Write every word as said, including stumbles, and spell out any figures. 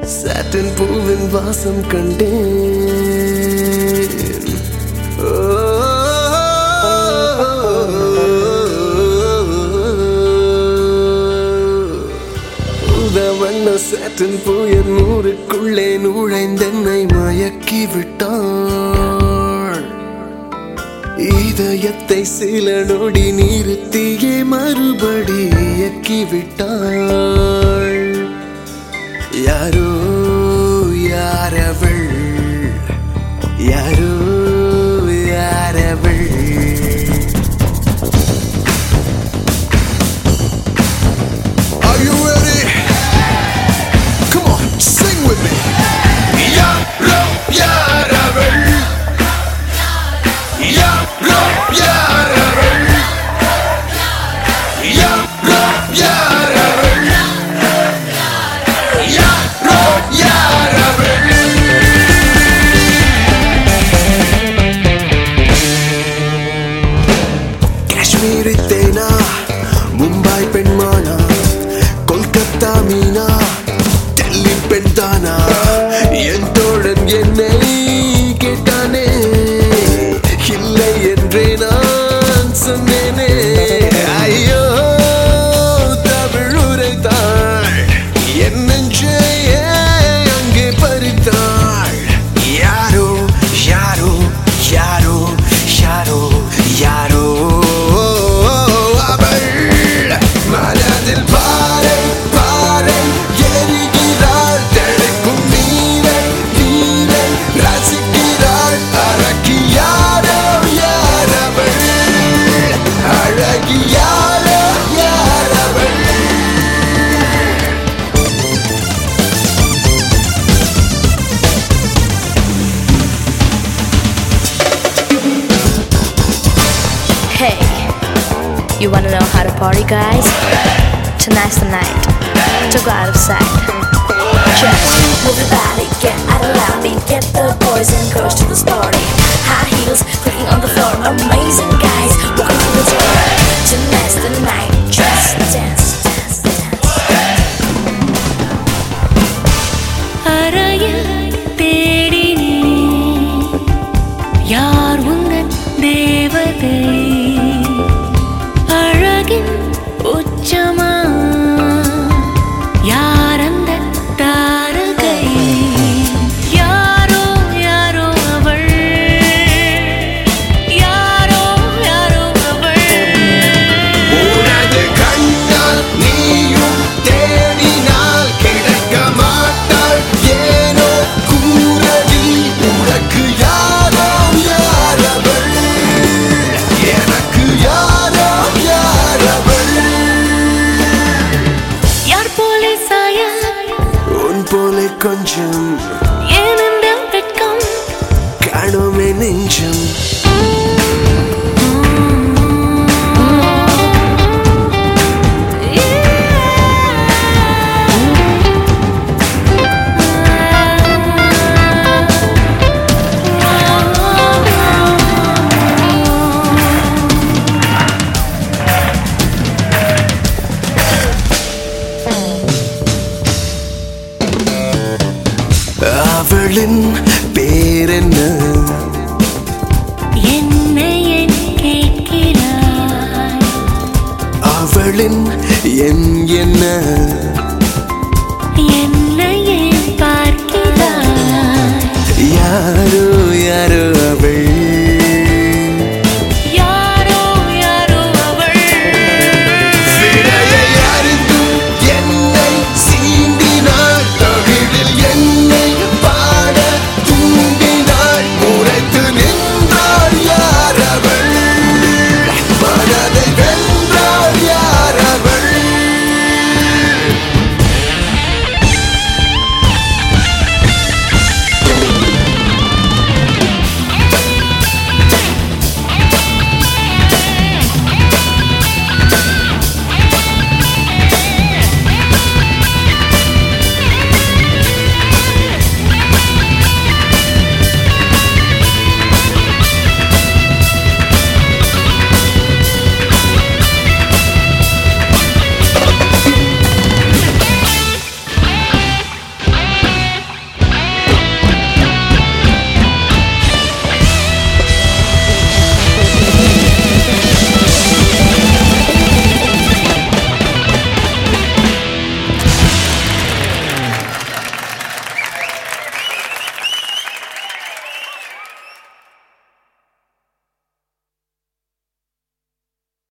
சாட்டின் பூவின் வாசம் கண்டேன். உதவண்ண சாட்டின் பூயர் நூறுக்குள்ளே நுழைந்தென்னை மயக்கி விட்டாள். இதயத்தை சில நொடி நிறுத்தியே மறுபடி இயக்கி விட்டாள். யாரோ யாரவள், யாரோ யாரவள். Are you ready? Come on, sing with me. யாரோ யாரவள், யாரோ யாரவள், யாரோ யாரவள், யாரோ யாரவள். காஷ்மீரி தேனா, மும்பை பெண்மானா, கொல்கத்தா மீனா, டெல்லி பெண் தானா, என் தோழன் என்னை கேட்டானே, இல்லை என்றே நான் சொன்னேனே. ஐயோ தமிழ் உரைத்தாள், என் நெஞ்சை அங்கே பறித்தாள். யாரோ யாரோ யாரோ யாரோ யாரோ அவள் மனதில் பாறை பாறை எரிகிறாள். தெளிக்கும் நீரை நீரை ரசிக்கிறாள். அழகி யாரோ யாரவள், அழகி யாரோ யாரவள். Hey, you wanna know how to party, guys? Tonight's the night to go out of sight. Just move your body, get out of lobby, get the boys and girls to the party. High heels clicking on the floor, amazing guys walking through the door. Tonight's the night, just dance, dance, dance. அறையில் தேடினேன் யார் உந்தன் தேவதை, அழகின் உச்சமா யார் அந்த தாரகை. யாரோ யாரோ அவள், யாரோ யாரோ அவள். உனது கண்ணால் நீயும் தேடினால் கிடைக்க மாட்டாள். ஏனோ கூறடி உனக்கு யாரோ யாரவள், எனக்கு யாரோ யாரவள். யார் போல சாய உன் போல கொஞ்சம் ஏன் இந்த வெட்கம், காணுமே நெஞ்சம். அவளின் பேரென்ன, என்னை என் கேட்கிறாய். அவளின் என் என்ன, என்னை ஏன் பார்க்கிறாய். யாரோ யாரோ அவள்.